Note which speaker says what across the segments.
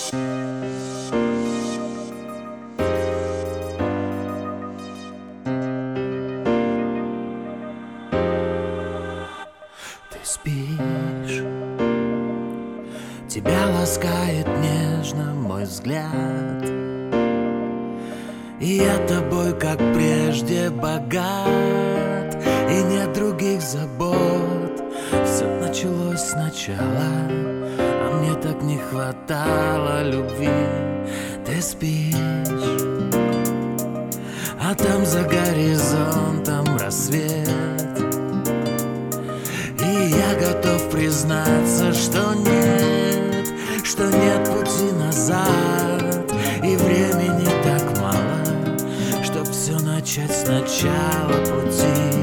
Speaker 1: Ты спишь, тебя ласкает нежно мой взгляд, и я тобой, как прежде, богат, и нет других забот. Все началось сначала, а мне так не хватало любви. Ты спишь, а там за горизонтом рассвет, и я готов признаться, что нет пути назад, и времени так мало, чтоб все начать сначала пути.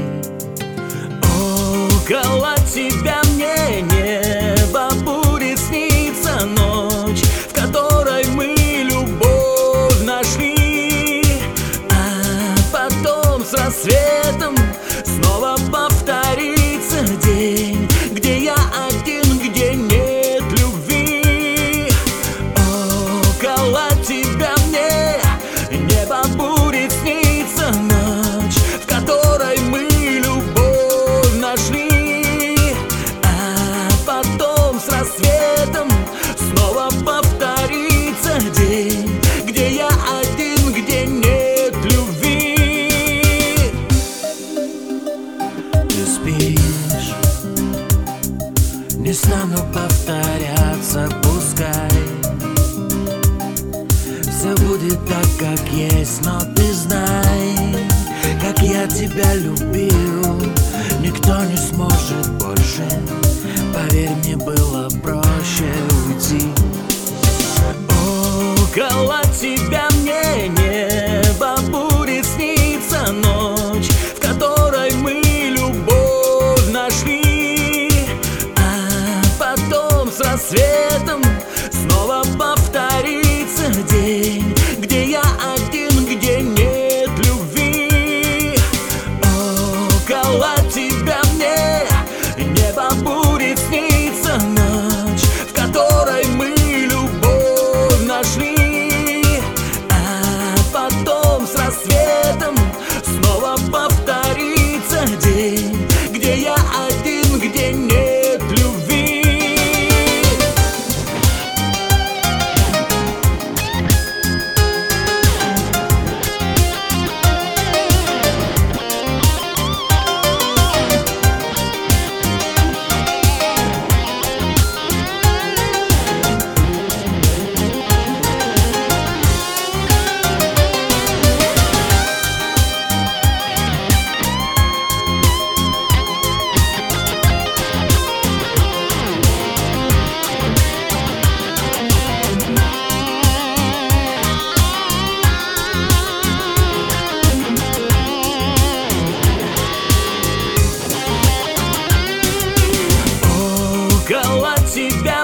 Speaker 1: Около тебя мне небо будет сниться ночь, в которой мы любовь нашли, а потом с рассветом снова повторится день, где я один, где нет любви. Около тебя мне небо будет сниться ночь, в которой мы любовь нашли, а потом с рассветом снова повторится день, где я один, где нет любви. Ты спишь, не стану повторяться, пускай все будет так, как есть, но ты знай, как я тебя любил, никто не сможет больше. Поверь, мне было проще уйти. Около тебя мне небо будет сниться ночь, в которой мы любовь нашли, а потом с рассветом снова повторится день, где я один, где нет любви. Около тебя мне небо будет сниться ночь, в которой мы любовь нашли, а потом с рассветом снова повторится день, где я один, где нет любви. Около тебя